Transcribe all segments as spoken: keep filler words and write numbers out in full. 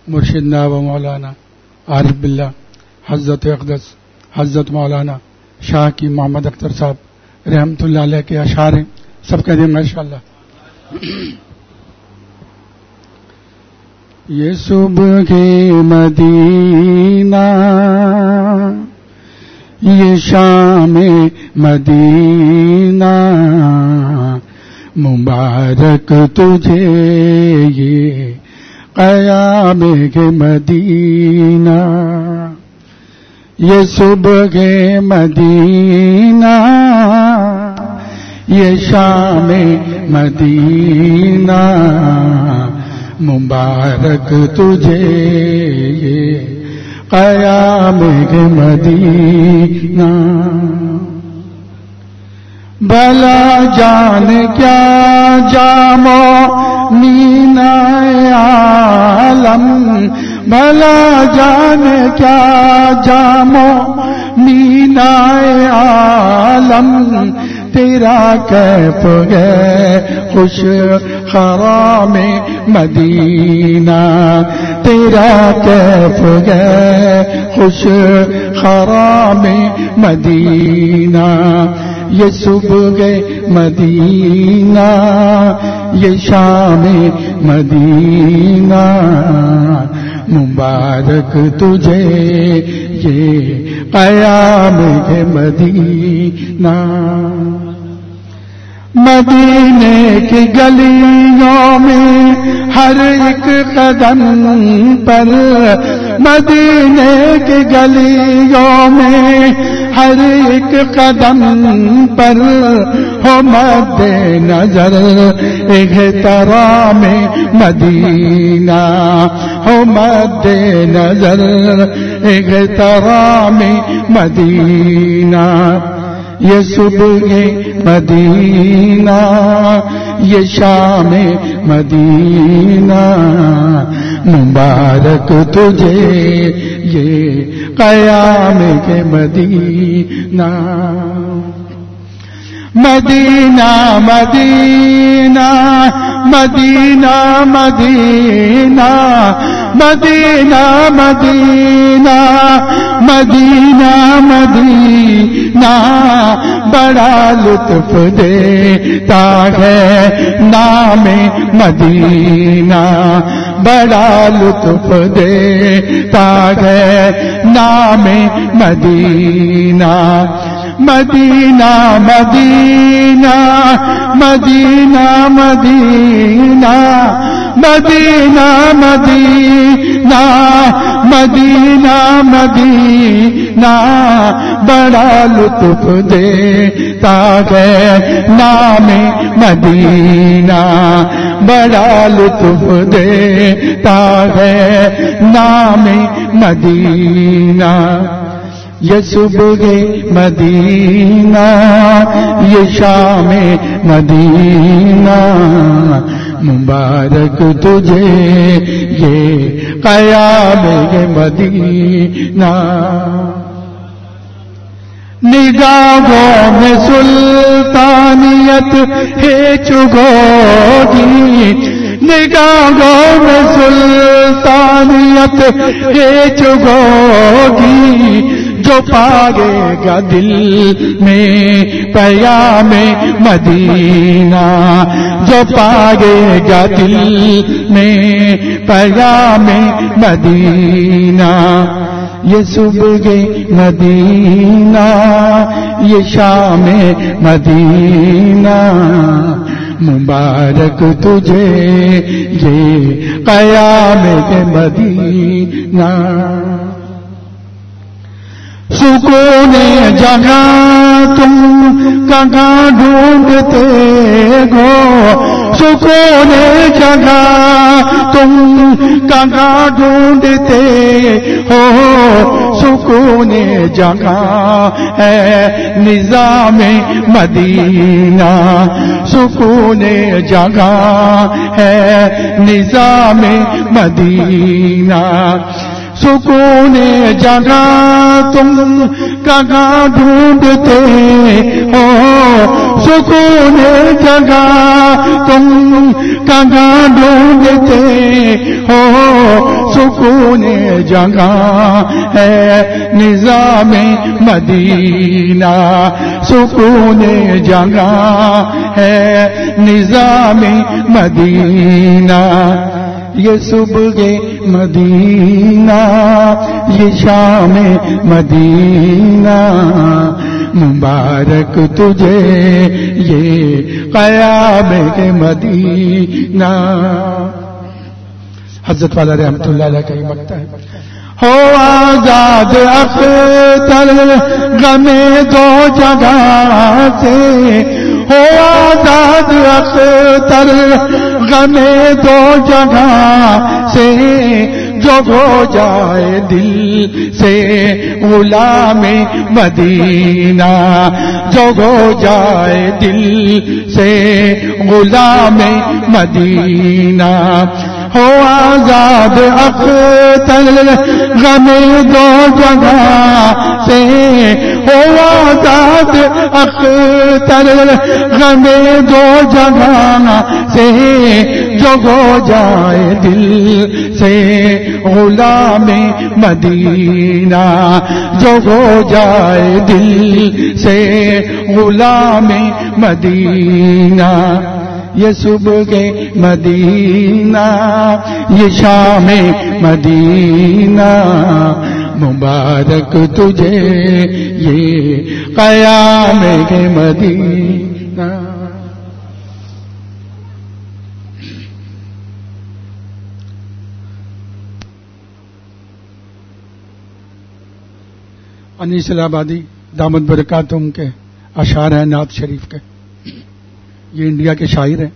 مرشدنا و مولانا عارف باللہ حضرت اقدس حضرت مولانا شاہ کی محمد اختر صاحب رحمۃ اللہ علیہ کے اشعار ہیں، سب کہہ دیں ماشاءاللہ۔ یہ صبح مدینہ یہ شام مدینہ مبارک تجھے یہ قیام کے مدینہ، یہ صبح مدینہ یہ شام مدینہ مبارک تجھے یہ قیام کے مدینہ۔ بھلا جان کیا جامو مینا عالم، بھلا جان کیا جامو مینا عالم، تیرا کیف ہے خوش خرام مدینہ، تیرا کیف ہے خوش خرام مدینہ، یہ صبح مدینہ یہ شام مدینہ مبارک تجھے یہ قیام کے مدینہ۔ مدینے کی گلیوں میں ہر ایک قدم پر، مدینے کی گلیوں میں ہر ایک قدم پر ہو مد نظر احترام مدینہ، ہو مد نظر احترام مدینہ، یہ صبح مدینہ یہ شام مدینہ مبارک تجھے یہ قیام کے مدینہ۔ مدینہ مدینہ مدینہ مدینہ مدینہ مدینہ مدینہ مدینہ بڑا لطف دیتا ہے نام مدینہ، بڑا لطف دیتا ہے نام مدینہ۔ مدینہ مدینہ مدینہ مدینہ مدینہ مدینہ مدینہ مدینہ بڑا لطف دیتا ہے نام مدینہ، بڑا لطف دیتا ہے نام مدینہ، یہ صبح مدینہ یہ شام مدینہ مبارک تجھے یہ قیام مدینہ۔ نگاہوں میں سلطانیت ہے چگوگی، نگاہوں میں سلطانیت ہے چگوگی، جو پائے گا دل میں پیام مدینہ، جو پائے گا دل میں پیام مدینہ، یہ صبح مدینہ یہ شام مدینہ مبارک تجھے یہ قیام مدینہ۔ سکون جگہ تم کہاں ڈھونڈتے ہو، سکون جگہ تم کہاں ڈھونڈتے ہو، سکون جگہ ہے نظام مدینہ، سکون جگہ ہے نظام مدینہ، سکون جگہ تم کہاں ڈھونڈتے ہو، سکون جگہ تم کہاں ڈھونڈتے ہو، سکون جگہ ہے نظام مدینہ، سکون جگہ ہے نظام مدینہ، یہ صبح مدینہ یہ شام مدینہ، مبارک تجھے یہ قیام کے مدینہ۔ حضرت والا رحمت اللہ علیہ کا یہ مقطع ہے۔ ہو آزاد اختر غم دو جگہ سے، ہو آزاد اختر غم دو جگہ سے، جو ہو جائے دل سے غلام مدینہ، جو ہو جائے دل سے غلام مدینہ، ہو آزاد اختر غم دو جگہ سے، ہو آزاد اختر غم دو جگہ سے، جو ہو جائے دل سے غلام مدینہ، جو ہو جائے دل سے غلام مدینہ، یہ صبح کے مدینہ یہ شام مدینہ، مبارک تجھے یہ قیام کے مدینہ۔ انیس الہٰبادی دامت برکاتہم کے اشعار ہیں نعت شریف کے، یہ انڈیا کے شاعر ہیں۔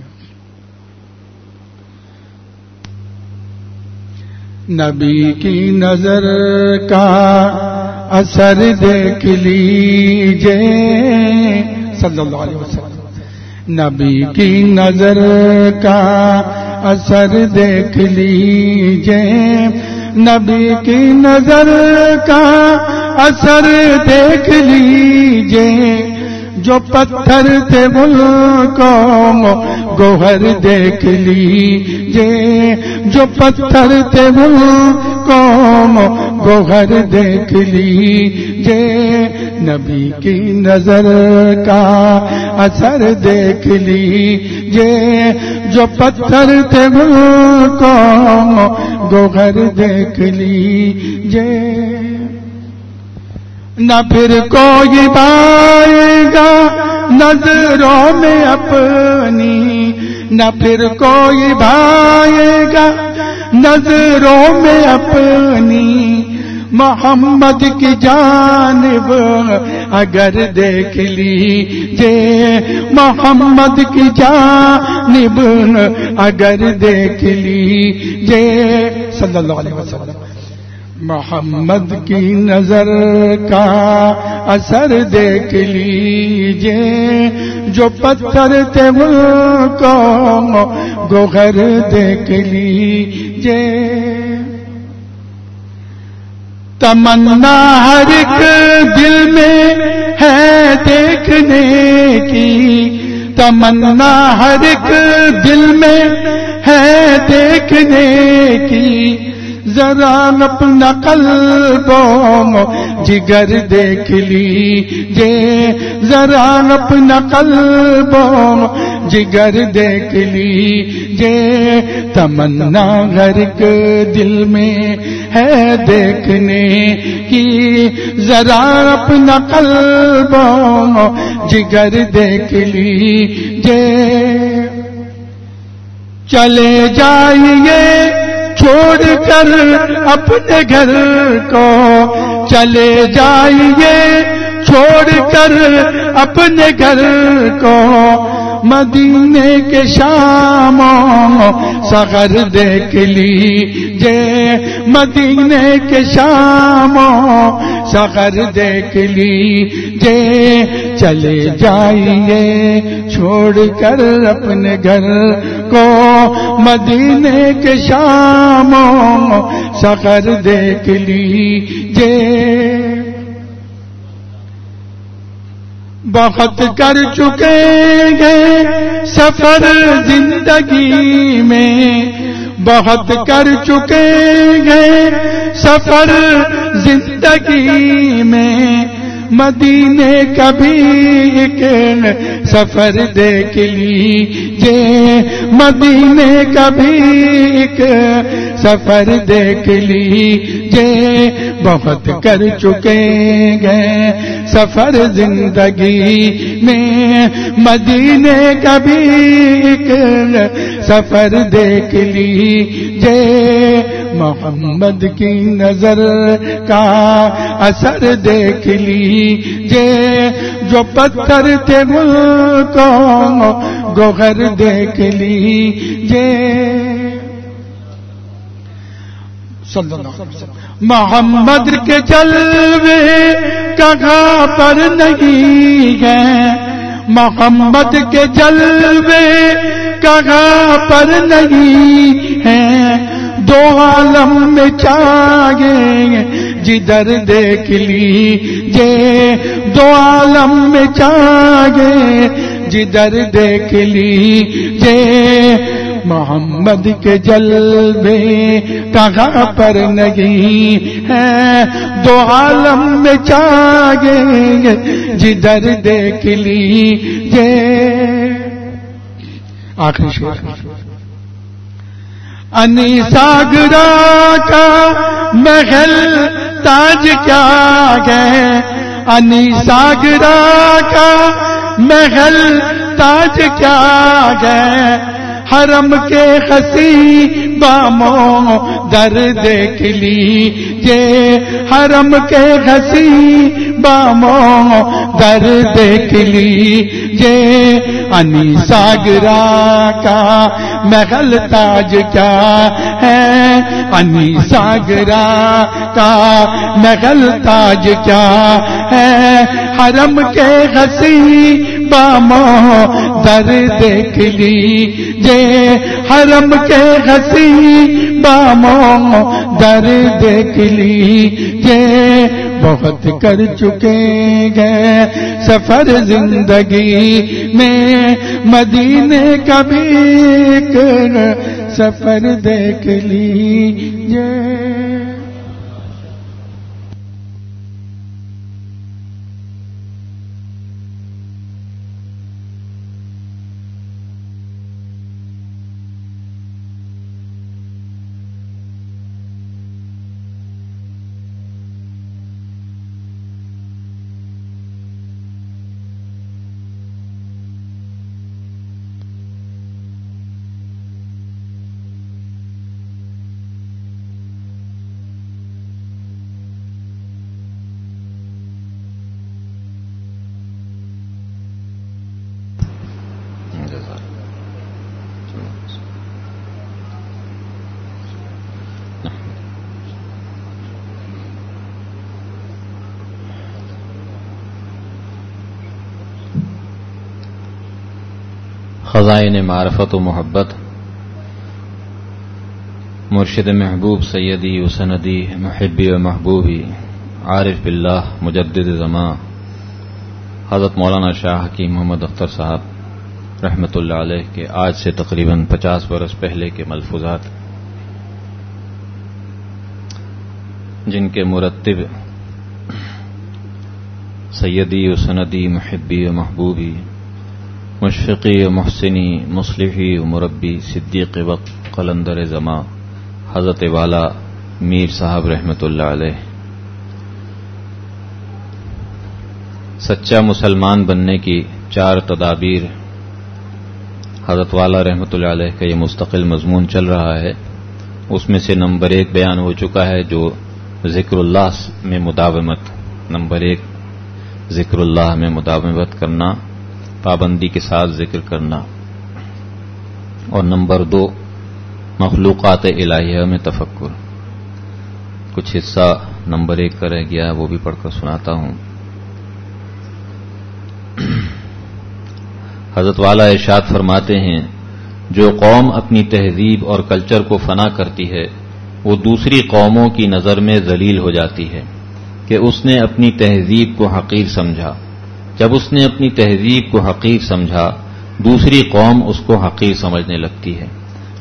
نبی کی نظر کا اثر دیکھ لیجئے صلی اللہ علیہ وسلم، نبی کی نظر کا اثر دیکھ لیجئے، نبی کی نظر کا اثر دیکھ لیجئے، جو پتھر تھے ان کو گوہر دیکھ لیجئے، جو پتھر تھے ان کو گوہر دیکھ لیجئے، نبی کی نظر کا اثر دیکھ لیجئے، جو پتھر تھے ان کو گوہر دیکھ لیجئے، نہ پھر کوئی پائے گا نظروں میں اپنی، نہ پھر کوئی پائے گا نظروں میں اپنی، محمد کی جانب اگر دیکھ لیجئے، محمد کی جانب اگر دیکھ لیجئے صلی اللہ علیہ وسلم، محمد کی نظر کا اثر دیکھ لیجئے، جو پتھر تھے ان کو گوہر دیکھ لیجئے، تمنا ہر ایک دل میں ہے دیکھنے کی، تمنا ہر ایک دل میں ہے دیکھنے کی، ذرا اپنا قلب و جگر دیکھ لیجئے، ذرا اپنا قلب و جگر دیکھ لیجئے، تمنا ہر ایک دل میں ہے دیکھنے کی، ذرا اپنا قلب و جگر دیکھ لیجئے، چلے جائیے چھوڑ کر اپنے گھر کو، چلے جائیے چھوڑ کر اپنے گھر کو، مدینے کے شاموں سحر دیکھ لیجئے، مدینے کے شاموں سحر دیکھ لیجئے، چلے جائیے چھوڑ کر اپنے گھر کو، مدینے کے شاموں سحر دیکھ لیجئے، بہت کر چکے ہیں سفر زندگی میں، بہت کر چکے ہیں سفر زندگی میں، مدینے کا بھی ایک سفر دیکھ لیجئے، مدینے کا بھی ایک سفر دیکھ لیجئے، بہت کر چکے ہیں سفر زندگی میں، مدینے کا بھی ایک سفر دیکھ لیجئے، محمد کی نظر کا اثر دیکھ لیجئے، جو پتھر تھے ان کو گوہر دیکھ لیجئے، صلی اللہ علیہ وسلم۔ محمد کے جلوے کہاں پر نہیں ہے، محمد کے جلوے کہاں پر نہیں ہے، دو عالم میں چاہیے جدھر دیکھ لیجئے، دو عالم میں چاہیے جدھر دیکھ لیجئے، محمد کے جلوے کہاں پر نہیں ہے، دو عالم میں چاہیے جدھر دیکھ لیجئے۔ آخری شعر، انی ساگرا کا محل تاج کیا ہے، انی ساگرا کا محل تاج کیا ہے، حرم کے خسی باموں در دیکھ لیجئے، حرم کے خسی باموں در دیکھ لیجئے، انی ساگرا کا محل تاج کیا ہے، انی ساگرا کا محل تاج کیا ہے، حرم کے خسی باموں در دیکھ لیجئے، حرم کے خسی باموں در دیکھ لیجئے، بہت کر چکے ہیں سفر زندگی میں، مدینے کا بھی ایک سفر دیکھ لیجئے۔ خزائن معرفت و محبت، مرشد محبوب سیدی و سندی محبی و محبوبی عارف باللہ مجدد زمان حضرت مولانا شاہ حکیم محمد اختر صاحب رحمۃ اللہ علیہ کے آج سے تقریباً پچاس برس پہلے کے ملفوظات، جن کے مرتب سیدی و سندی محبی و محبوبی مشفقی و محسنی مصلحی و مربی صدیق وقت قلندر زماں حضرت والا میر صاحب رحمۃ اللہ علیہ، سچا مسلمان بننے کی چار تدابیر، حضرت والا رحمۃ اللہ علیہ کا یہ مستقل مضمون چل رہا ہے۔ اس میں سے نمبر ایک بیان ہو چکا ہے جو ذکر اللہ میں مداومت، نمبر ایک ذکر اللہ میں مداومت کرنا، پابندی کے ساتھ ذکر کرنا، اور نمبر دو مخلوقات الہیہ میں تفکر۔ کچھ حصہ نمبر ایک کا رہ گیا، وہ بھی پڑھ کر سناتا ہوں۔ حضرت والا ارشاد فرماتے ہیں، جو قوم اپنی تہذیب اور کلچر کو فنا کرتی ہے وہ دوسری قوموں کی نظر میں ذلیل ہو جاتی ہے کہ اس نے اپنی تہذیب کو حقیر سمجھا۔ جب اس نے اپنی تہذیب کو حقیر سمجھا، دوسری قوم اس کو حقیر سمجھنے لگتی ہے۔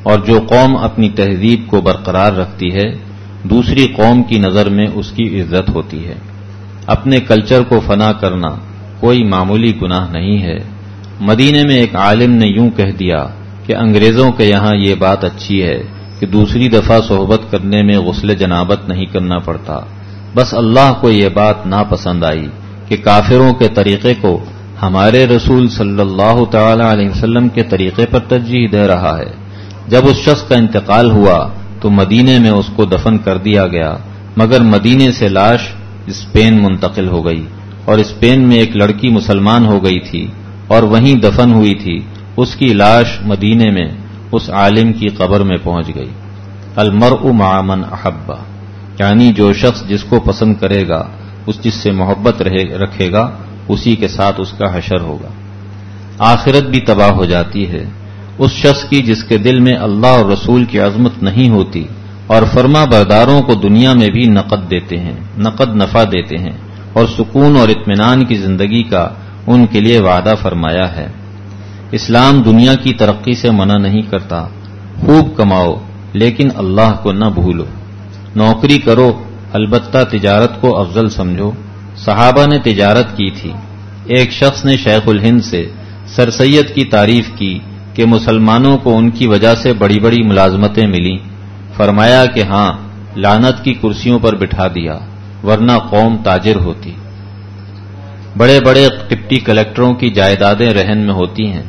اور جو قوم اپنی تہذیب کو برقرار رکھتی ہے دوسری قوم کی نظر میں اس کی عزت ہوتی ہے۔ اپنے کلچر کو فنا کرنا کوئی معمولی گناہ نہیں ہے۔ مدینے میں ایک عالم نے یوں کہہ دیا کہ انگریزوں کے یہاں یہ بات اچھی ہے کہ دوسری دفعہ صحبت کرنے میں غسل جنابت نہیں کرنا پڑتا، بس اللہ کو یہ بات ناپسند آئی کہ کافروں کے طریقے کو ہمارے رسول صلی اللہ تعالی علیہ وسلم کے طریقے پر ترجیح دے رہا ہے۔ جب اس شخص کا انتقال ہوا تو مدینے میں اس کو دفن کر دیا گیا، مگر مدینے سے لاش اسپین منتقل ہو گئی، اور اسپین میں ایک لڑکی مسلمان ہو گئی تھی اور وہیں دفن ہوئی تھی، اس کی لاش مدینے میں اس عالم کی قبر میں پہنچ گئی۔ المرء مع من احب، یعنی جو شخص جس کو پسند کرے گا، اس جس سے محبت رکھے گا، اسی کے ساتھ اس کا حشر ہوگا۔ آخرت بھی تباہ ہو جاتی ہے اس شخص کی جس کے دل میں اللہ اور رسول کی عظمت نہیں ہوتی، اور فرما برداروں کو دنیا میں بھی نقد دیتے ہیں، نقد نفع دیتے ہیں، اور سکون اور اطمینان کی زندگی کا ان کے لیے وعدہ فرمایا ہے۔ اسلام دنیا کی ترقی سے منع نہیں کرتا، خوب کماؤ لیکن اللہ کو نہ بھولو، نوکری کرو البتہ تجارت کو افضل سمجھو۔ صحابہ نے تجارت کی تھی۔ ایک شخص نے شیخ الہند سے سر سید کی تعریف کی کہ مسلمانوں کو ان کی وجہ سے بڑی بڑی ملازمتیں ملیں، فرمایا کہ ہاں، لعنت کی کرسیوں پر بٹھا دیا ورنہ قوم تاجر ہوتی۔ بڑے بڑے ڈپٹی کلکٹروں کی جائیدادیں رہن میں ہوتی ہیں،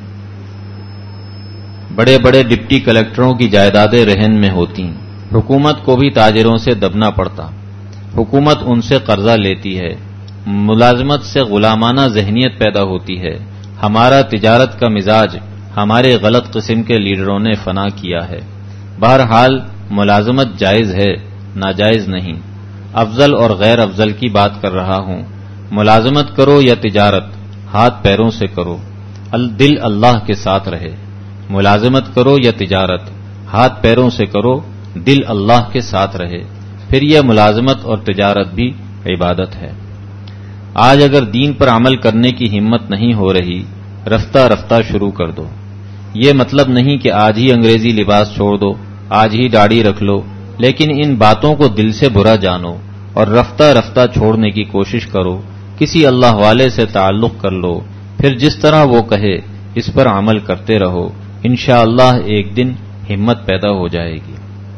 بڑے بڑے ڈپٹی کلکٹروں کی جائیدادیں رہن میں ہوتی ہیں، حکومت کو بھی تاجروں سے دبنا پڑتا، حکومت ان سے قرضہ لیتی ہے، ملازمت سے غلامانہ ذہنیت پیدا ہوتی ہے۔ ہمارا تجارت کا مزاج ہمارے غلط قسم کے لیڈروں نے فنا کیا ہے۔ بہرحال ملازمت جائز ہے، ناجائز نہیں۔ افضل اور غیر افضل کی بات کر رہا ہوں۔ ملازمت کرو یا تجارت، ہاتھ پیروں سے کرو، دل اللہ کے ساتھ رہے۔ ملازمت کرو یا تجارت، ہاتھ پیروں سے کرو، دل اللہ کے ساتھ رہے، پھر یہ ملازمت اور تجارت بھی عبادت ہے۔ آج اگر دین پر عمل کرنے کی ہمت نہیں ہو رہی، رفتہ رفتہ شروع کر دو۔ یہ مطلب نہیں کہ آج ہی انگریزی لباس چھوڑ دو، آج ہی داڑھی رکھ لو، لیکن ان باتوں کو دل سے برا جانو اور رفتہ رفتہ چھوڑنے کی کوشش کرو۔ کسی اللہ والے سے تعلق کر لو، پھر جس طرح وہ کہے اس پر عمل کرتے رہو، انشاءاللہ ایک دن ہمت پیدا ہو جائے گی۔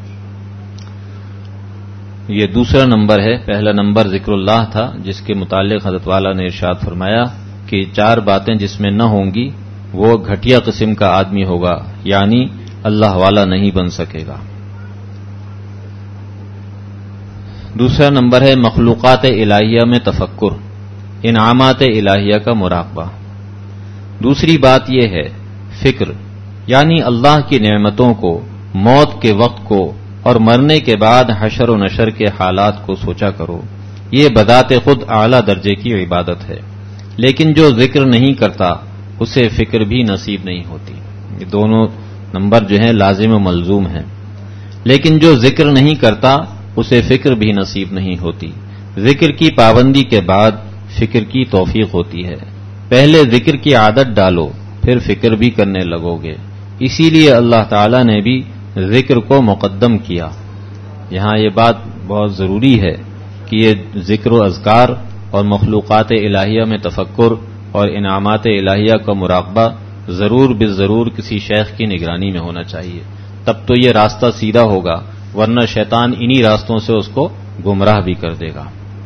یہ دوسرا نمبر ہے۔ پہلا نمبر ذکر اللہ تھا، جس کے متعلق حضرت والا نے ارشاد فرمایا کہ چار باتیں جس میں نہ ہوں گی وہ گھٹیا قسم کا آدمی ہوگا، یعنی اللہ والا نہیں بن سکے گا۔ دوسرا نمبر ہے مخلوقات الہیہ میں تفکر، انعامات الہیہ کا مراقبہ۔ دوسری بات یہ ہے فکر، یعنی اللہ کی نعمتوں کو، موت کے وقت کو اور مرنے کے بعد حشر و نشر کے حالات کو سوچا کرو۔ یہ بذات خود اعلیٰ درجے کی عبادت ہے، لیکن جو ذکر نہیں کرتا اسے فکر بھی نصیب نہیں ہوتی۔ یہ دونوں نمبر جو ہیں لازم و ملزوم ہیں۔ لیکن جو ذکر نہیں کرتا اسے فکر بھی نصیب نہیں ہوتی۔ ذکر کی پابندی کے بعد فکر کی توفیق ہوتی ہے۔ پہلے ذکر کی عادت ڈالو، پھر فکر بھی کرنے لگو گے۔ اسی لیے اللہ تعالی نے بھی ذکر کو مقدم کیا۔ یہاں یہ بات بہت ضروری ہے کہ یہ ذکر و اذکار اور مخلوقات الہیہ میں تفکر اور انعامات الہیہ کا مراقبہ ضرور بالضرور کسی شیخ کی نگرانی میں ہونا چاہیے، تب تو یہ راستہ سیدھا ہوگا، ورنہ شیطان انہی راستوں سے اس کو گمراہ بھی کر دے گا۔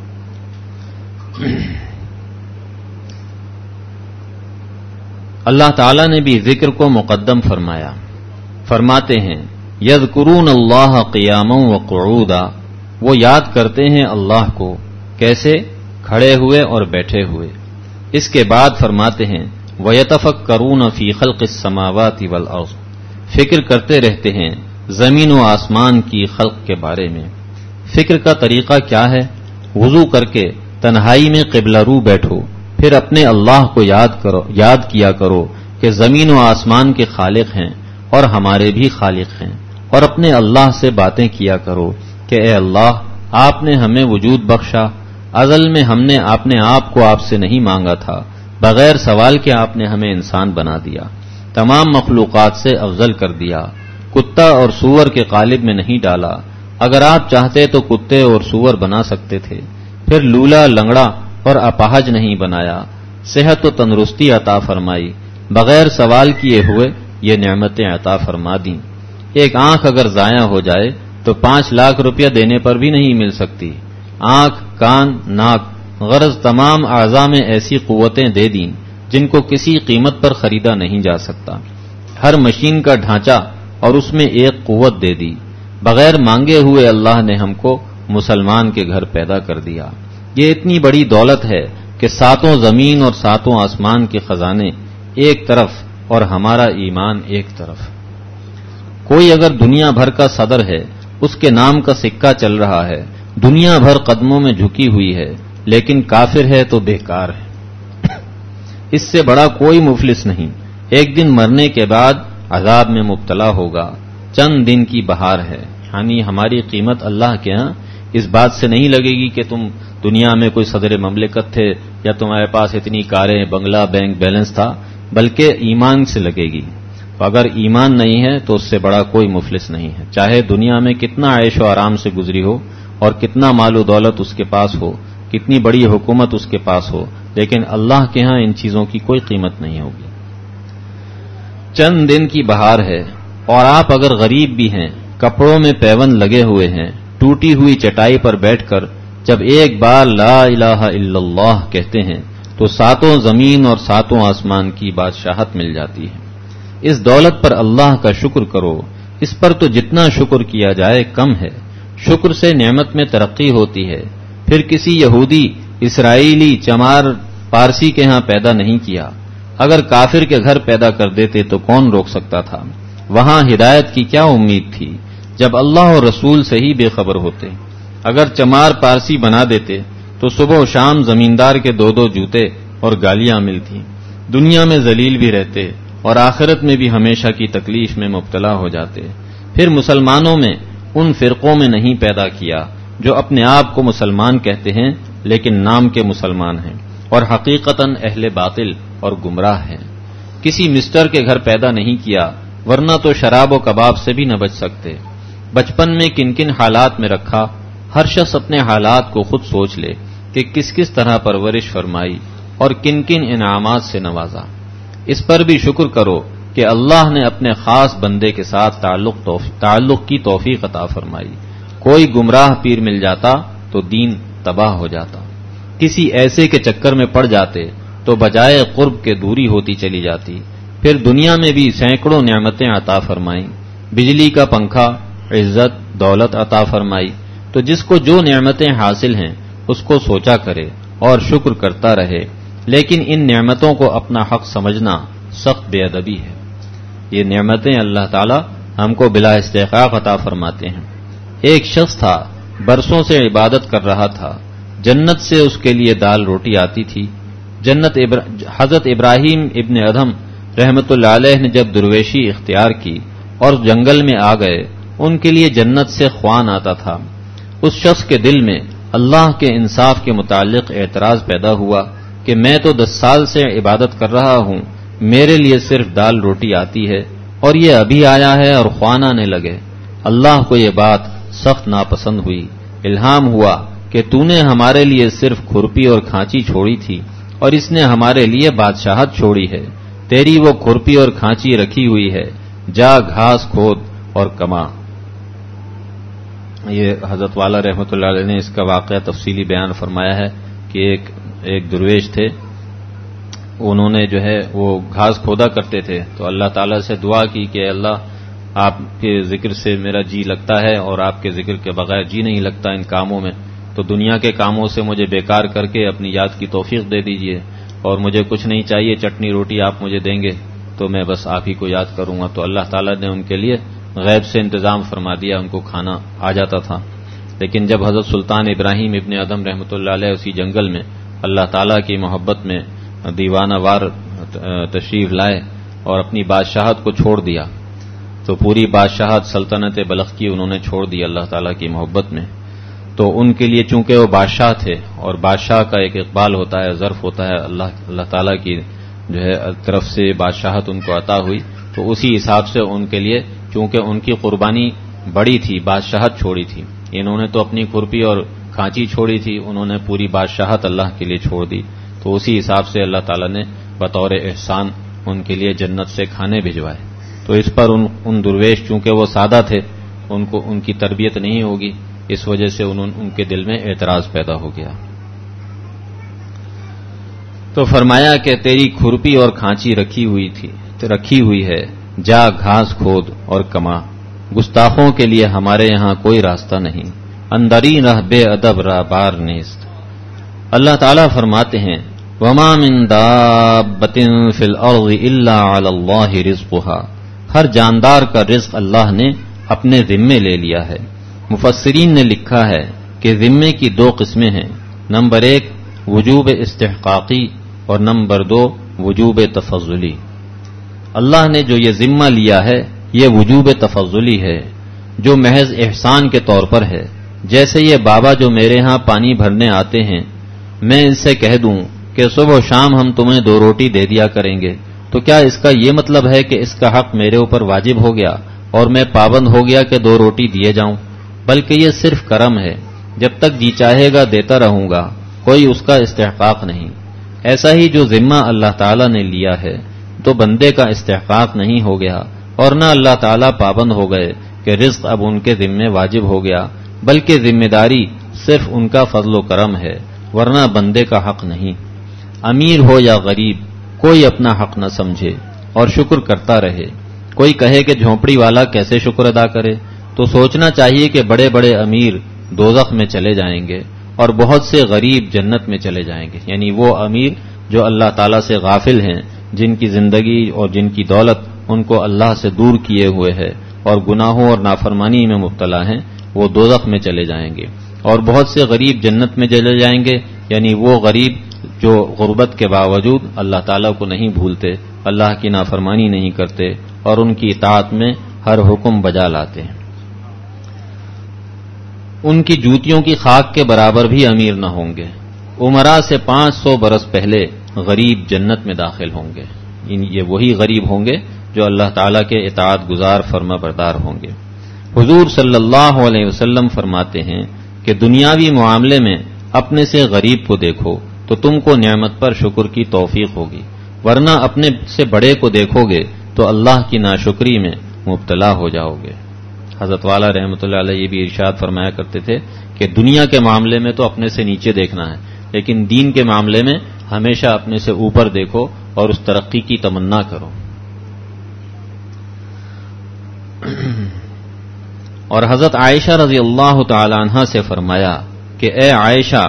اللہ تعالی نے بھی ذکر کو مقدم فرمایا۔ فرماتے ہیں یذکرون اللہ قیاما وقعودا، وہ یاد کرتے ہیں اللہ کو، کیسے؟ کھڑے ہوئے اور بیٹھے ہوئے۔ اس کے بعد فرماتے ہیں وَيَتَفَكَّرُونَ فِي خَلْقِ السَّمَاوَاتِ وَالْأَرْضِ، فکر کرتے رہتے ہیں زمین و آسمان کی خلق کے بارے میں۔ فکر کا طریقہ کیا ہے؟ وضو کر کے تنہائی میں قبلہ رو بیٹھو، پھر اپنے اللہ کو یاد کرو، یاد کیا کرو کہ زمین و آسمان کے خالق ہیں اور ہمارے بھی خالق ہیں، اور اپنے اللہ سے باتیں کیا کرو کہ اے اللہ، آپ نے ہمیں وجود بخشا، ازل میں ہم نے اپنے آپ کو آپ سے نہیں مانگا تھا، بغیر سوال کے آپ نے ہمیں انسان بنا دیا، تمام مخلوقات سے افضل کر دیا، کتا اور سور کے قالب میں نہیں ڈالا. اگر آپ چاہتے تو کتے اور سور بنا سکتے تھے. پھر لولا لنگڑا اور اپاہج نہیں بنایا. صحت و تندرستی عطا فرمائی. بغیر سوال کیے ہوئے یہ نعمتیں عطا فرما دیں. ایک آنکھ اگر ضائع ہو جائے تو پانچ لاکھ روپیہ دینے پر بھی نہیں مل سکتی. آنکھ، کان، ناک، غرض تمام اعضاء میں ایسی قوتیں دے دیں جن کو کسی قیمت پر خریدا نہیں جا سکتا. ہر مشین کا ڈھانچہ اور اس میں ایک قوت دے دی. بغیر مانگے ہوئے اللہ نے ہم کو مسلمان کے گھر پیدا کر دیا. یہ اتنی بڑی دولت ہے کہ ساتوں زمین اور ساتوں آسمان کے خزانے ایک طرف اور ہمارا ایمان ایک طرف. کوئی اگر دنیا بھر کا صدر ہے، اس کے نام کا سکہ چل رہا ہے، دنیا بھر قدموں میں جھکی ہوئی ہے، لیکن کافر ہے تو بیکار ہے. اس سے بڑا کوئی مفلس نہیں. ایک دن مرنے کے بعد عذاب میں مبتلا ہوگا. چند دن کی بہار ہے. یعنی ہماری قیمت اللہ کے ہاں اس بات سے نہیں لگے گی کہ تم دنیا میں کوئی صدر مملکت تھے یا تمہارے پاس اتنی کاریں، بنگلہ، بینک بیلنس تھا، بلکہ ایمان سے لگے گی. تو اگر ایمان نہیں ہے تو اس سے بڑا کوئی مفلس نہیں ہے. چاہے دنیا میں کتنا عیش و آرام سے گزری ہو اور کتنا مال و دولت اس کے پاس ہو، کتنی بڑی حکومت اس کے پاس ہو، لیکن اللہ کے ہاں ان چیزوں کی کوئی قیمت نہیں ہوگی. چند دن کی بہار ہے اور آپ اگر غریب بھی ہیں، کپڑوں میں پیون لگے ہوئے ہیں، ٹوٹی ہوئی چٹائی پر بیٹھ کر جب ایک بار لا الہ الا اللہ کہتے ہیں تو ساتوں زمین اور ساتوں آسمان کی بادشاہت مل جاتی ہے. اس دولت پر اللہ کا شکر کرو. اس پر تو جتنا شکر کیا جائے کم ہے. شکر سے نعمت میں ترقی ہوتی ہے. پھر کسی یہودی، اسرائیلی، چمار، پارسی کے ہاں پیدا نہیں کیا. اگر کافر کے گھر پیدا کر دیتے تو کون روک سکتا تھا؟ وہاں ہدایت کی کیا امید تھی جب اللہ اور رسول سے ہی بے خبر ہوتے؟ اگر چمار پارسی بنا دیتے تو صبح و شام زمیندار کے دو دو جوتے اور گالیاں ملتی، دنیا میں ذلیل بھی رہتے اور آخرت میں بھی ہمیشہ کی تکلیف میں مبتلا ہو جاتے. پھر مسلمانوں میں ان فرقوں میں نہیں پیدا کیا جو اپنے آپ کو مسلمان کہتے ہیں لیکن نام کے مسلمان ہیں اور حقیقتاً اہل باطل اور گمراہ ہیں. کسی مسٹر کے گھر پیدا نہیں کیا، ورنہ تو شراب و کباب سے بھی نہ بچ سکتے. بچپن میں کن کن حالات میں رکھا، ہر شخص اپنے حالات کو خود سوچ لے کہ کس کس طرح پرورش فرمائی اور کن کن انعامات سے نوازا. اس پر بھی شکر کرو کہ اللہ نے اپنے خاص بندے کے ساتھ تعلق تعلق کی توفیق عطا فرمائی. کوئی گمراہ پیر مل جاتا تو دین تباہ ہو جاتا. کسی ایسے کے چکر میں پڑ جاتے تو بجائے قرب کے دوری ہوتی چلی جاتی. پھر دنیا میں بھی سینکڑوں نعمتیں عطا فرمائیں، بجلی کا پنکھا، عزت، دولت عطا فرمائی. تو جس کو جو نعمتیں حاصل ہیں اس کو سوچا کرے اور شکر کرتا رہے. لیکن ان نعمتوں کو اپنا حق سمجھنا سخت بے ادبی ہے. یہ نعمتیں اللہ تعالی ہم کو بلا استحقاق عطا فرماتے ہیں. ایک شخص تھا، برسوں سے عبادت کر رہا تھا. جنت سے اس کے لیے دال روٹی آتی تھی. جنت ابر... حضرت ابراہیم ابن ادھم رحمت اللہ علیہ نے جب درویشی اختیار کی اور جنگل میں آ گئے، ان کے لیے جنت سے خوان آتا تھا. اس شخص کے دل میں اللہ کے انصاف کے متعلق اعتراض پیدا ہوا کہ میں تو دس سال سے عبادت کر رہا ہوں، میرے لیے صرف دال روٹی آتی ہے اور یہ ابھی آیا ہے اور خوان آنے لگے. اللہ کو یہ بات سخت ناپسند ہوئی. الہام ہوا کہ تو نے ہمارے لیے صرف کھرپی اور کھانچی چھوڑی تھی اور اس نے ہمارے لیے بادشاہت چھوڑی ہے. تیری وہ کھرپی اور کھانچی رکھی ہوئی ہے، جا گھاس کھود اور کما. یہ حضرت والا رحمۃ اللہ علیہ نے اس کا واقعہ تفصیلی بیان فرمایا ہے کہ ایک ایک درویش تھے، انہوں نے جو ہے وہ گھاس کھودا کرتے تھے تو اللہ تعالیٰ سے دعا کی کہ اللہ آپ کے ذکر سے میرا جی لگتا ہے اور آپ کے ذکر کے بغیر جی نہیں لگتا ان کاموں میں، تو دنیا کے کاموں سے مجھے بیکار کر کے اپنی یاد کی توفیق دے دیجئے اور مجھے کچھ نہیں چاہیے، چٹنی روٹی آپ مجھے دیں گے تو میں بس آپ ہی کو یاد کروں گا. تو اللہ تعالیٰ نے ان کے لیے غیب سے انتظام فرما دیا، ان کو کھانا آ جاتا تھا. لیکن جب حضرت سلطان ابراہیم ابن ادم رحمۃ اللہ علیہ اسی جنگل میں اللہ تعالیٰ کی محبت میں دیوانہ وار تشریف لائے اور اپنی بادشاہت کو چھوڑ دیا، تو پوری بادشاہت سلطنت بلخ کی انہوں نے چھوڑ دی اللہ تعالیٰ کی محبت میں. تو ان کے لیے چونکہ وہ بادشاہ تھے اور بادشاہ کا ایک اقبال ہوتا ہے، ظرف ہوتا ہے، اللہ اللہ تعالیٰ کی جو ہے طرف سے بادشاہت ان کو عطا ہوئی، تو اسی حساب سے ان کے لیے چونکہ ان کی قربانی بڑی تھی، بادشاہت چھوڑی تھی. انہوں نے تو اپنی کھرپی اور کھانچی چھوڑی تھی، انہوں نے پوری بادشاہت اللہ کے لیے چھوڑ دی. تو اسی حساب سے اللہ تعالیٰ نے بطور احسان ان کے لیے جنت سے کھانے بھجوائے. تو اس پر ان, ان درویش چونکہ وہ سادہ تھے، ان کو ان کی تربیت نہیں ہوگی، اس وجہ سے ان, ان کے دل میں اعتراض پیدا ہو گیا. تو فرمایا کہ تیری کھرپی اور کھانچی رکھی ہوئی تھی رکھی ہوئی ہے، جا گھاس کھود اور کما، گستاخوں کے لیے ہمارے یہاں کوئی راستہ نہیں، اندری رہ بے ادب را بار نیست. اللہ تعالیٰ فرماتے ہیں وما من دابۃ فی الارض الا علی اللہ رزقها، ہر جاندار کا رزق اللہ نے اپنے ذمے لے لیا ہے. مفسرین نے لکھا ہے کہ ذمے کی دو قسمیں ہیں، نمبر ایک وجوب استحقاقی اور نمبر دو وجوب تفضلی. اللہ نے جو یہ ذمہ لیا ہے یہ وجوب تفضلی ہے، جو محض احسان کے طور پر ہے. جیسے یہ بابا جو میرے ہاں پانی بھرنے آتے ہیں، میں ان سے کہہ دوں کہ صبح و شام ہم تمہیں دو روٹی دے دیا کریں گے، تو کیا اس کا یہ مطلب ہے کہ اس کا حق میرے اوپر واجب ہو گیا اور میں پابند ہو گیا کہ دو روٹی دیے جاؤں؟ بلکہ یہ صرف کرم ہے، جب تک جی چاہے گا دیتا رہوں گا، کوئی اس کا استحقاق نہیں. ایسا ہی جو ذمہ اللہ تعالیٰ نے لیا ہے تو بندے کا استحقاق نہیں ہو گیا، اور نہ اللہ تعالیٰ پابند ہو گئے کہ رزق اب ان کے ذمے واجب ہو گیا، بلکہ ذمہ داری صرف ان کا فضل و کرم ہے، ورنہ بندے کا حق نہیں. امیر ہو یا غریب کوئی اپنا حق نہ سمجھے اور شکر کرتا رہے. کوئی کہے کہ جھونپڑی والا کیسے شکر ادا کرے، تو سوچنا چاہیے کہ بڑے بڑے امیر دوزخ میں چلے جائیں گے اور بہت سے غریب جنت میں چلے جائیں گے. یعنی وہ امیر جو اللہ تعالیٰ سے غافل ہیں، جن کی زندگی اور جن کی دولت ان کو اللہ سے دور کیے ہوئے ہے اور گناہوں اور نافرمانی میں مبتلا ہیں، وہ دوزخ میں چلے جائیں گے. اور بہت سے غریب جنت میں چلے جائیں گے، یعنی وہ غریب جو غربت کے باوجود اللہ تعالیٰ کو نہیں بھولتے، اللہ کی نافرمانی نہیں کرتے اور ان کی اطاعت میں ہر حکم بجا لاتے ہیں. ان کی جوتیوں کی خاک کے برابر بھی امیر نہ ہوں گے. عمرا سے پانچ سو برس پہلے غریب جنت میں داخل ہوں گے. یہ وہی غریب ہوں گے جو اللہ تعالیٰ کے اطاعت گزار فرما بردار ہوں گے. حضور صلی اللہ علیہ وسلم فرماتے ہیں کہ دنیاوی معاملے میں اپنے سے غریب کو دیکھو تو تم کو نعمت پر شکر کی توفیق ہوگی، ورنہ اپنے سے بڑے کو دیکھو گے تو اللہ کی ناشکری میں مبتلا ہو جاؤ گے. حضرت والا رحمۃ اللہ علیہ یہ بھی ارشاد فرمایا کرتے تھے کہ دنیا کے معاملے میں تو اپنے سے نیچے دیکھنا ہے، لیکن دین کے معاملے میں ہمیشہ اپنے سے اوپر دیکھو اور اس ترقی کی تمنا کرو. اور حضرت عائشہ رضی اللہ تعالی عنہا سے فرمایا کہ اے عائشہ،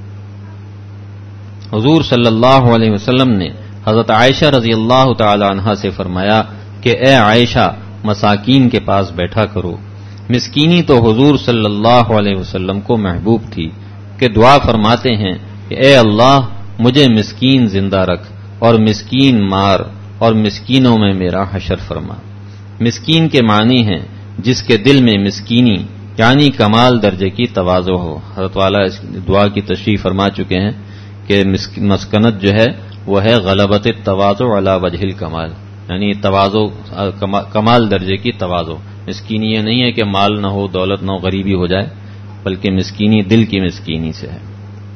حضور صلی اللہ علیہ وسلم نے حضرت عائشہ رضی اللہ تعالی عنہا سے فرمایا کہ اے عائشہ، مساکین کے پاس بیٹھا کرو. مسکینی تو حضور صلی اللہ علیہ وسلم کو محبوب تھی کہ دعا فرماتے ہیں کہ اے اللہ مجھے مسکین زندہ رکھ اور مسکین مار اور مسکینوں میں میرا حشر فرما. مسکین کے معنی ہیں جس کے دل میں مسکینی یعنی کمال درجے کی تواضع ہو. حضرت والا اس دعا کی تشریح فرما چکے ہیں کہ مسکنت جو ہے وہ ہے غلبت التواضع علی وجہ الکمال، یعنی تواضع کمال درجے کی تواضع. مسکینی یہ نہیں ہے کہ مال نہ ہو، دولت نہ ہو، غریبی ہو جائے، بلکہ مسکینی دل کی مسکینی سے ہے.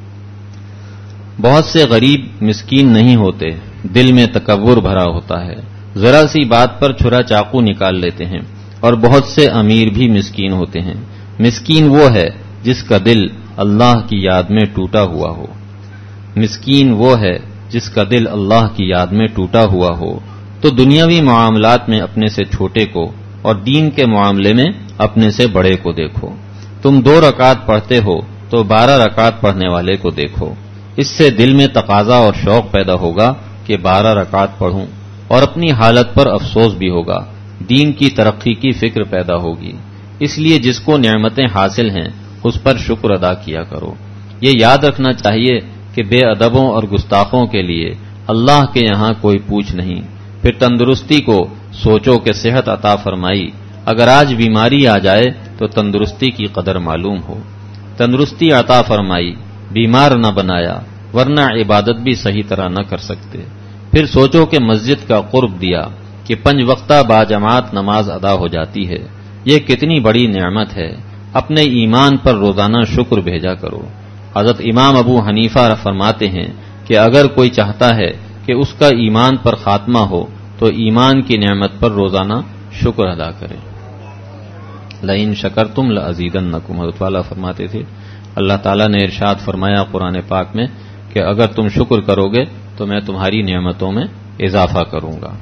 بہت سے غریب مسکین نہیں ہوتے، دل میں تکبر بھرا ہوتا ہے، ذرا سی بات پر چھرا چاقو نکال لیتے ہیں. اور بہت سے امیر بھی مسکین ہوتے ہیں. مسکین وہ ہے جس کا دل اللہ کی یاد میں ٹوٹا ہوا ہو. مسکین وہ ہے جس کا دل اللہ کی یاد میں ٹوٹا ہوا ہو. تو دنیاوی معاملات میں اپنے سے چھوٹے کو اور دین کے معاملے میں اپنے سے بڑے کو دیکھو. تم دو رکعت پڑھتے ہو تو بارہ رکعت پڑھنے والے کو دیکھو. اس سے دل میں تقاضا اور شوق پیدا ہوگا کہ بارہ رکعت پڑھوں، اور اپنی حالت پر افسوس بھی ہوگا. دین کی ترقی کی فکر پیدا ہوگی. اس لیے جس کو نعمتیں حاصل ہیں اس پر شکر ادا کیا کرو. یہ یاد رکھنا چاہیے کہ بے ادبوں اور گستاخوں کے لیے اللہ کے یہاں کوئی پوچھ نہیں. پھر تندرستی کو سوچو کہ صحت عطا فرمائی، اگر آج بیماری آ جائے تو تندرستی کی قدر معلوم ہو. تندرستی عطا فرمائی، بیمار نہ بنایا، ورنہ عبادت بھی صحیح طرح نہ کر سکتے. پھر سوچو کہ مسجد کا قرب دیا، کہ پنج وقتہ باجماعت نماز ادا ہو جاتی ہے، یہ کتنی بڑی نعمت ہے، اپنے ایمان پر روزانہ شکر بھیجا کرو۔ حضرت امام ابو حنیفہ فرماتے ہیں کہ اگر کوئی چاہتا ہے کہ اس کا ایمان پر خاتمہ ہو تو ایمان کی نعمت پر روزانہ شکر ادا کرے۔ لئن شکرتم لازیدنکم، حضرت والا فرماتے تھے اللہ تعالیٰ نے ارشاد فرمایا قرآن پاک میں کہ اگر تم شکر کرو گے تو میں تمہاری نعمتوں میں اضافہ کروں گا۔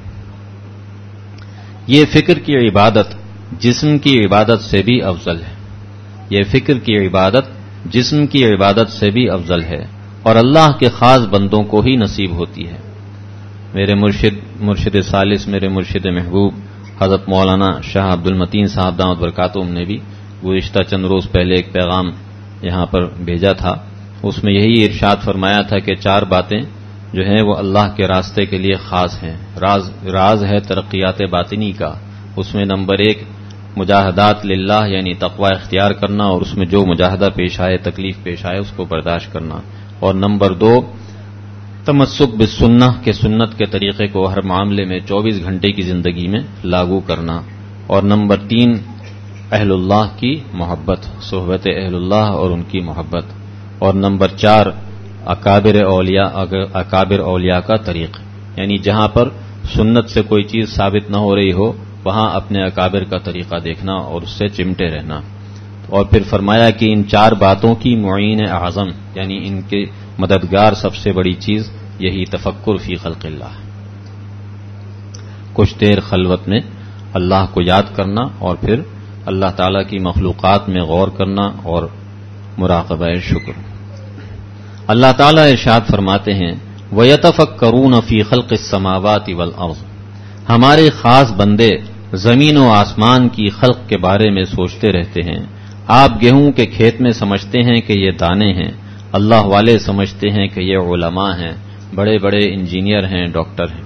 یہ فکر کی عبادت جسم کی عبادت سے بھی افضل ہے، یہ فکر کی عبادت جسم کی عبادت سے بھی افضل ہے اور اللہ کے خاص بندوں کو ہی نصیب ہوتی ہے۔ میرے مرشد مرشد ثالث میرے مرشد محبوب حضرت مولانا شاہ عبد المتین صاحب دامت برکاتہم نے بھی گزشتہ چند روز پہلے ایک پیغام یہاں پر بھیجا تھا، اس میں یہی ارشاد فرمایا تھا کہ چار باتیں جو ہیں وہ اللہ کے راستے کے لیے خاص ہیں، راز راز ہے ترقیات باطنی کا، اس میں نمبر ایک مجاہدات للہ یعنی تقوی اختیار کرنا اور اس میں جو مجاہدہ پیش آئے تکلیف پیش آئے اس کو برداشت کرنا، اور نمبر دو تمسک بالسنہ کے سنت کے طریقے کو ہر معاملے میں چوبیس گھنٹے کی زندگی میں لاگو کرنا، اور نمبر تین اہل اللہ کی محبت، صحبت اہل اللہ اور ان کی محبت، اور نمبر چار اکابر اولیاء اکابر اولیاء کا طریق، یعنی جہاں پر سنت سے کوئی چیز ثابت نہ ہو رہی ہو وہاں اپنے اکابر کا طریقہ دیکھنا اور اس سے چمٹے رہنا۔ اور پھر فرمایا کہ ان چار باتوں کی معین اعظم یعنی ان کے مددگار سب سے بڑی چیز یہی تفکر فی خلق اللہ، کچھ دیر خلوت میں اللہ کو یاد کرنا اور پھر اللہ تعالی کی مخلوقات میں غور کرنا اور مراقبہ شکر۔ اللہ تعالی ارشاد فرماتے ہیں وَيَتَفَكَّرُونَ فِي خَلْقِ السَّمَاوَاتِ وَالْأَرْضِ، ہمارے خاص بندے زمین و آسمان کی خلق کے بارے میں سوچتے رہتے ہیں۔ آپ گیہوں کے کھیت میں سمجھتے ہیں کہ یہ دانے ہیں، اللہ والے سمجھتے ہیں کہ یہ علماء ہیں، بڑے بڑے انجینئر ہیں، ڈاکٹر ہیں۔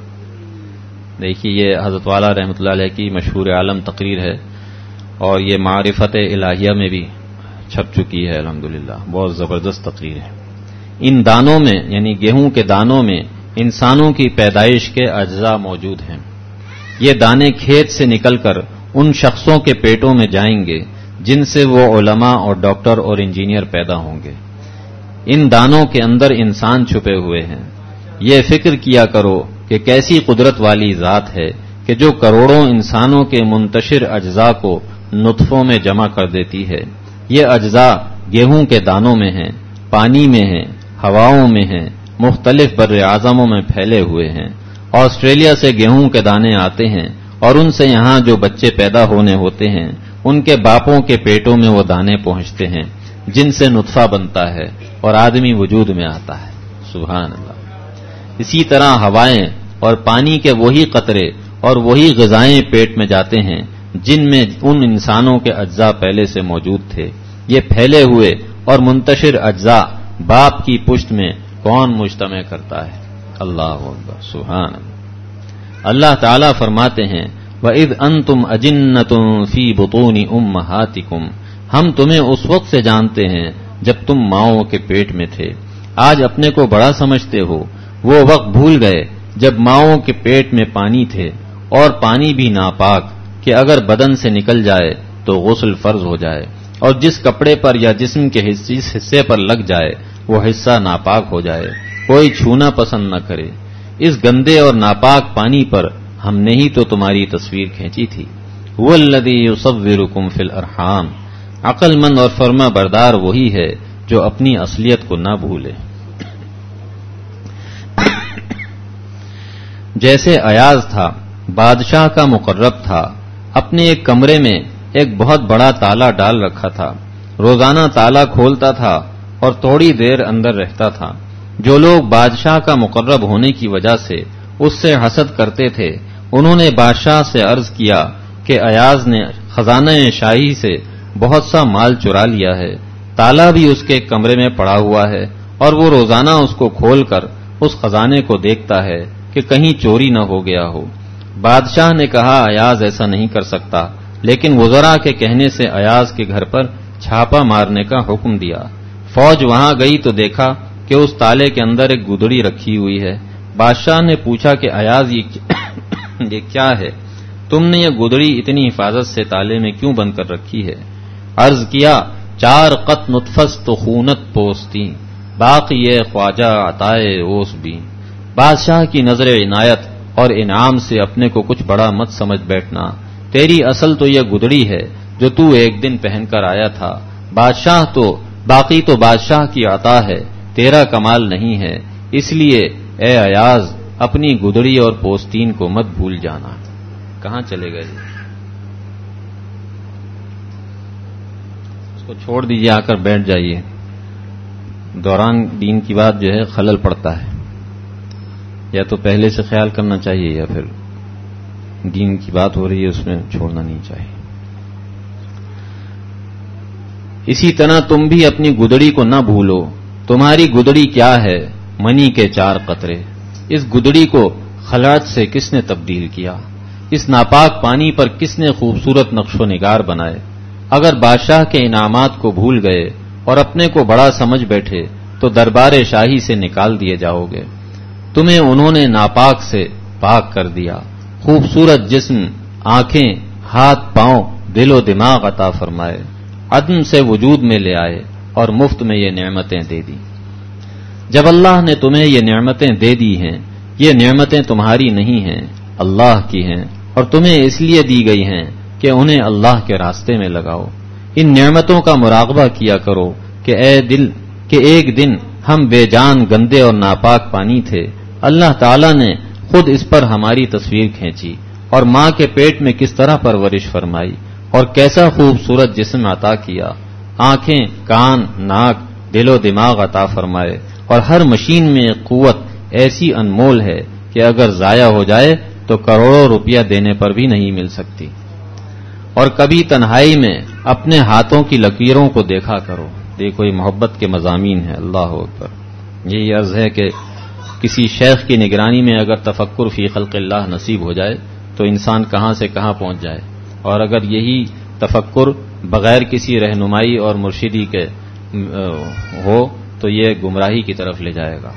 دیکھیے یہ حضرت والا رحمۃ اللہ علیہ کی مشہور عالم تقریر ہے اور یہ معرفت الہیہ میں بھی چھپ چکی ہے الحمدللہ، بہت زبردست تقریر ہے۔ ان دانوں میں یعنی گیہوں کے دانوں میں انسانوں کی پیدائش کے اجزاء موجود ہیں۔ یہ دانے کھیت سے نکل کر ان شخصوں کے پیٹوں میں جائیں گے جن سے وہ علماء اور ڈاکٹر اور انجینئر پیدا ہوں گے۔ ان دانوں کے اندر انسان چھپے ہوئے ہیں۔ یہ فکر کیا کرو کہ کیسی قدرت والی ذات ہے کہ جو کروڑوں انسانوں کے منتشر اجزاء کو نطفوں میں جمع کر دیتی ہے۔ یہ اجزاء گیہوں کے دانوں میں ہیں، پانی میں ہیں، ہواؤں میں ہیں، مختلف بر اعظموں میں پھیلے ہوئے ہیں۔ آسٹریلیا سے گیہوں کے دانے آتے ہیں اور ان سے یہاں جو بچے پیدا ہونے ہوتے ہیں ان کے باپوں کے پیٹوں میں وہ دانے پہنچتے ہیں جن سے نطفہ بنتا ہے اور آدمی وجود میں آتا ہے۔ سبحان اللہ۔ اسی طرح ہوائیں اور پانی کے وہی قطرے اور وہی غذائیں پیٹ میں جاتے ہیں جن میں ان انسانوں کے اجزاء پہلے سے موجود تھے۔ یہ پھیلے ہوئے اور منتشر اجزاء باپ کی پشت میں کون مجتمع کرتا ہے؟ اللہ اکبر، سبحان اللہ۔ اللہ تعالیٰ فرماتے ہیں وَإِذْ أَنْتُمْ أَجِنَّةٌ فِي بُطُونِ أُمَّهَاتِكُمْ، ہم تمہیں اس وقت سے جانتے ہیں جب تم ماؤں کے پیٹ میں تھے۔ آج اپنے کو بڑا سمجھتے ہو، وہ وقت بھول گئے جب ماؤں کے پیٹ میں پانی تھے، اور پانی بھی ناپاک کہ اگر بدن سے نکل جائے تو غسل فرض ہو جائے، اور جس کپڑے پر یا جسم کے حصے پر لگ جائے وہ حصہ ناپاک ہو جائے، کوئی چھونا پسند نہ کرے۔ اس گندے اور ناپاک پانی پر ہم نے ہی تو تمہاری تصویر کھینچی تھی۔ هو الذی یصورکم فی الارحام، عقل مند اور فرما بردار وہی ہے جو اپنی اصلیت کو نہ بھولے۔ جیسے ایاز تھا، بادشاہ کا مقرب تھا، اپنے ایک کمرے میں ایک بہت بڑا تالا ڈال رکھا تھا، روزانہ تالا کھولتا تھا اور تھوڑی دیر اندر رہتا تھا۔ جو لوگ بادشاہ کا مقرب ہونے کی وجہ سے اس سے حسد کرتے تھے انہوں نے بادشاہ سے عرض کیا کہ ایاز نے خزانہ شاہی سے بہت سا مال چرا لیا ہے، تالا بھی اس کے کمرے میں پڑا ہوا ہے اور وہ روزانہ اس کو کھول کر اس خزانے کو دیکھتا ہے کہ کہیں چوری نہ ہو گیا ہو۔ بادشاہ نے کہا ایاز ایسا نہیں کر سکتا، لیکن وزراء کے کہنے سے ایاز کے گھر پر چھاپا مارنے کا حکم دیا۔ فوج وہاں گئی تو دیکھا کہ اس تالے کے اندر ایک گدڑی رکھی ہوئی ہے۔ بادشاہ نے پوچھا کہ ایاز یہ یہ کیا ہے؟ تم نے یہ گدڑی اتنی حفاظت سے تالے میں کیوں بند کر رکھی ہے؟ عرض کیا چار قط نطفس تو خونت پوستی، باقی یہ خواجہ عطائے اوس بھی۔ بادشاہ کی نظر عنایت اور انعام سے اپنے کو کچھ بڑا مت سمجھ بیٹھنا، تیری اصل تو یہ گدڑی ہے جو تو ایک دن پہن کر آیا تھا، بادشاہ تو باقی تو بادشاہ کی عطا ہے، تیرا کمال نہیں ہے، اس لیے اے ایاز اپنی گدڑی اور پوستین کو مت بھول جانا۔ کہاں چلے گئے؟ اس کو چھوڑ دیجیے، آ کر بیٹھ جائیے، دوران دین کی بات جو ہے خلل پڑتا ہے، یا تو پہلے سے خیال کرنا چاہیے یا پھر دین کی بات ہو رہی ہے اس میں چھوڑنا نہیں چاہیے۔ اسی طرح تم بھی اپنی گدڑی کو نہ بھولو، تمہاری گدڑی کیا ہے؟ منی کے چار قطرے۔ اس گدڑی کو خلاط سے کس نے تبدیل کیا؟ اس ناپاک پانی پر کس نے خوبصورت نقش و نگار بنائے؟ اگر بادشاہ کے انعامات کو بھول گئے اور اپنے کو بڑا سمجھ بیٹھے تو دربار شاہی سے نکال دیے جاؤ گے۔ تمہیں انہوں نے ناپاک سے پاک کر دیا، خوبصورت جسم، آنکھیں، ہاتھ پاؤں، دل و دماغ عطا فرمائے، عدم سے وجود میں لے آئے اور مفت میں یہ نعمتیں دے دی۔ جب اللہ نے تمہیں یہ نعمتیں دے دی ہیں، یہ نعمتیں تمہاری نہیں ہیں، اللہ کی ہیں، اور تمہیں اس لیے دی گئی ہیں کہ انہیں اللہ کے راستے میں لگاؤ۔ ان نعمتوں کا مراقبہ کیا کرو کہ اے دل کہ ایک دن ہم بے جان گندے اور ناپاک پانی تھے، اللہ تعالیٰ نے خود اس پر ہماری تصویر کھینچی اور ماں کے پیٹ میں کس طرح پرورش فرمائی اور کیسا خوبصورت جسم عطا کیا، آنکھیں، کان، ناک، دل و دماغ عطا فرمائے، اور ہر مشین میں قوت ایسی انمول ہے کہ اگر ضائع ہو جائے تو کروڑوں روپیہ دینے پر بھی نہیں مل سکتی۔ اور کبھی تنہائی میں اپنے ہاتھوں کی لکیروں کو دیکھا کرو، دیکھو یہ محبت کے مضامین ہیں، اللہ اکبر۔ یہی عرض ہے کہ کسی شیخ کی نگرانی میں اگر تفکر فی خلق اللہ نصیب ہو جائے تو انسان کہاں سے کہاں پہنچ جائے، اور اگر یہی تفکر بغیر کسی رہنمائی اور مرشدی کے ہو تو یہ گمراہی کی طرف لے جائے گا۔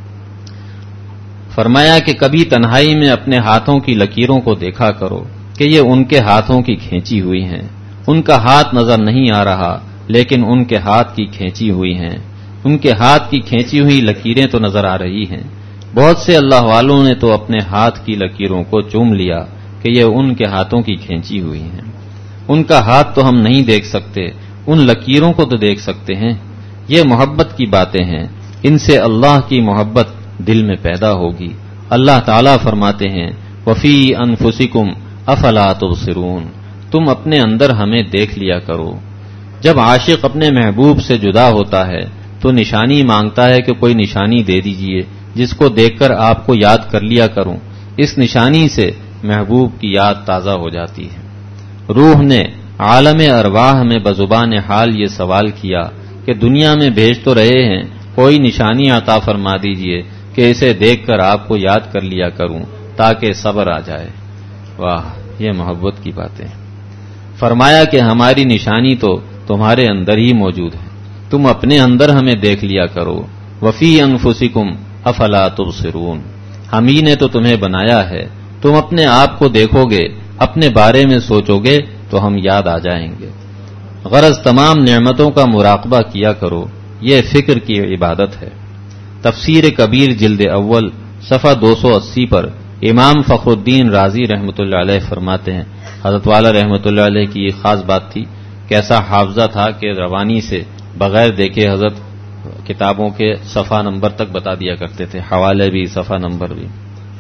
فرمایا کہ کبھی تنہائی میں اپنے ہاتھوں کی لکیروں کو دیکھا کرو کہ یہ ان کے ہاتھوں کی کھینچی ہوئی ہیں، ان کا ہاتھ نظر نہیں آ رہا لیکن ان کے ہاتھ کی کھینچی ہوئی ہیں، ان کے ہاتھ کی کھینچی ہوئی لکیریں تو نظر آ رہی ہیں۔ بہت سے اللہ والوں نے تو اپنے ہاتھ کی لکیروں کو چوم لیا کہ یہ ان کے ہاتھوں کی کھینچی ہوئی ہیں، ان کا ہاتھ تو ہم نہیں دیکھ سکتے، ان لکیروں کو تو دیکھ سکتے ہیں۔ یہ محبت کی باتیں ہیں، ان سے اللہ کی محبت دل میں پیدا ہوگی۔ اللہ تعالیٰ فرماتے ہیں وفی انفسکم افلا تبصرون، تم اپنے اندر ہمیں دیکھ لیا کرو۔ جب عاشق اپنے محبوب سے جدا ہوتا ہے تو نشانی مانگتا ہے کہ کوئی نشانی دے دیجئے جس کو دیکھ کر آپ کو یاد کر لیا کروں، اس نشانی سے محبوب کی یاد تازہ ہو جاتی ہے۔ روح نے عالم ارواح میں بزبان حال یہ سوال کیا کہ دنیا میں بھیج تو رہے ہیں، کوئی نشانی عطا فرما دیجئے کہ اسے دیکھ کر آپ کو یاد کر لیا کروں تاکہ صبر آ جائے۔ واہ، یہ محبت کی باتیں۔ فرمایا کہ ہماری نشانی تو تمہارے اندر ہی موجود ہے، تم اپنے اندر ہمیں دیکھ لیا کرو۔ وفی انفسکم افلا تبصرون، ہم ہی نے تو تمہیں بنایا ہے، تم اپنے آپ کو دیکھو گے، اپنے بارے میں سوچو گے تو ہم یاد آ جائیں گے۔ غرض تمام نعمتوں کا مراقبہ کیا کرو، یہ فکر کی عبادت ہے۔ تفسیر کبیر جلد اول صفحہ دو سو اسی پر امام فخر الدین رازی رحمۃ اللہ علیہ فرماتے ہیں، حضرت والا رحمۃ اللہ علیہ کی یہ خاص بات تھی، کیسا حافظہ تھا کہ روانی سے بغیر دیکھے حضرت کتابوں کے صفحہ نمبر تک بتا دیا کرتے تھے، حوالے بھی، صفحہ نمبر بھی۔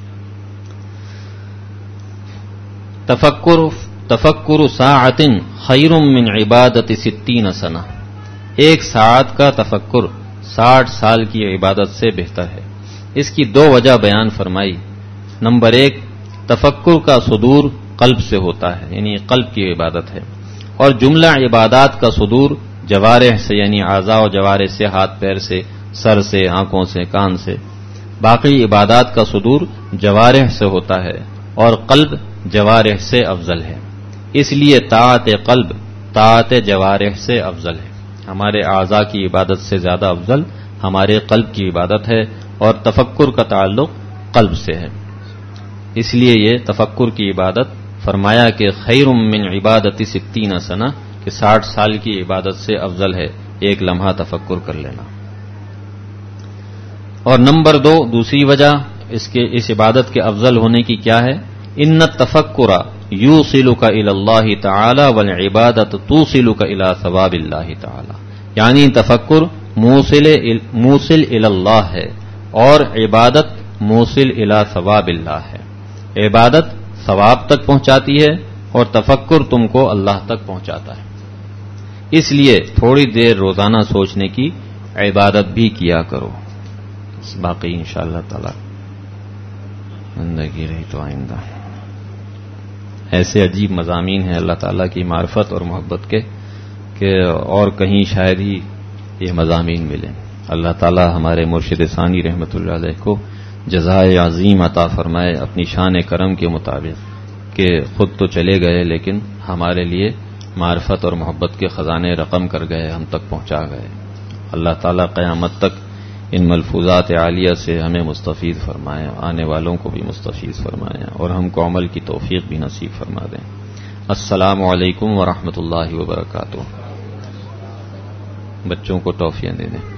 تفکر تفکر ساعت خیر من عبادت ستین سنہ، ایک ساعت کا تفکر ساٹھ سال کی عبادت سے بہتر ہے۔ اس کی دو وجہ بیان فرمائی۔ نمبر ایک، تفکر کا صدور قلب سے ہوتا ہے، یعنی قلب کی عبادت ہے، اور جملہ عبادات کا صدور جوارح سے، یعنی اعضاء و جوارح سے، ہاتھ پیر سے، سر سے، آنکھوں سے، کان سے۔ باقی عبادات کا صدور جوارح سے ہوتا ہے اور قلب جوارح سے افضل ہے، اس لیے طاعت قلب طاعت جوارح سے افضل ہے۔ ہمارے اعضاء کی عبادت سے زیادہ افضل ہمارے قلب کی عبادت ہے، اور تفکر کا تعلق قلب سے ہے۔ اس لیے یہ تفکر کی عبادت فرمایا کہ خیر من عبادت ستین سنہ کہ ساٹھ سال کی عبادت سے افضل ہے ایک لمحہ تفکر کر لینا. اور نمبر دو دوسری وجہ اس کے اس عبادت کے افضل ہونے کی کیا ہے؟ ان التفکر یوصلک الی اللہ تعالی والعبادت توصلک الی ثواب اللہ تعالی. یعنی تفکر موصل موصل الی اللہ ہے اور عبادت موصل الی ثواب اللہ ہے. عبادت ثواب تک پہنچاتی ہے اور تفکر تم کو اللہ تک پہنچاتا ہے. اس لیے تھوڑی دیر روزانہ سوچنے کی عبادت بھی کیا کرو. باقی انشاءاللہ تعالی زندگی رہی تو آئندہ. ایسے عجیب مضامین ہیں اللہ تعالیٰ کی معرفت اور محبت کے کہ اور کہیں شاید ہی یہ مضامین ملیں. اللہ تعالیٰ ہمارے مرشد ثانی رحمۃ اللہ علیہ کو جزائے عظیم عطا فرمائے اپنی شان کرم کے مطابق کہ خود تو چلے گئے لیکن ہمارے لیے معرفت اور محبت کے خزانے رقم کر گئے, ہم تک پہنچا گئے. اللہ تعالیٰ قیامت تک ان ملفوظات عالیہ سے ہمیں مستفید فرمائے, آنے والوں کو بھی مستفید فرمائے اور ہم کو عمل کی توفیق بھی نصیب فرما دیں. السلام علیکم ورحمۃ اللہ وبرکاتہ. بچوں کو ٹافیاں دے دیں.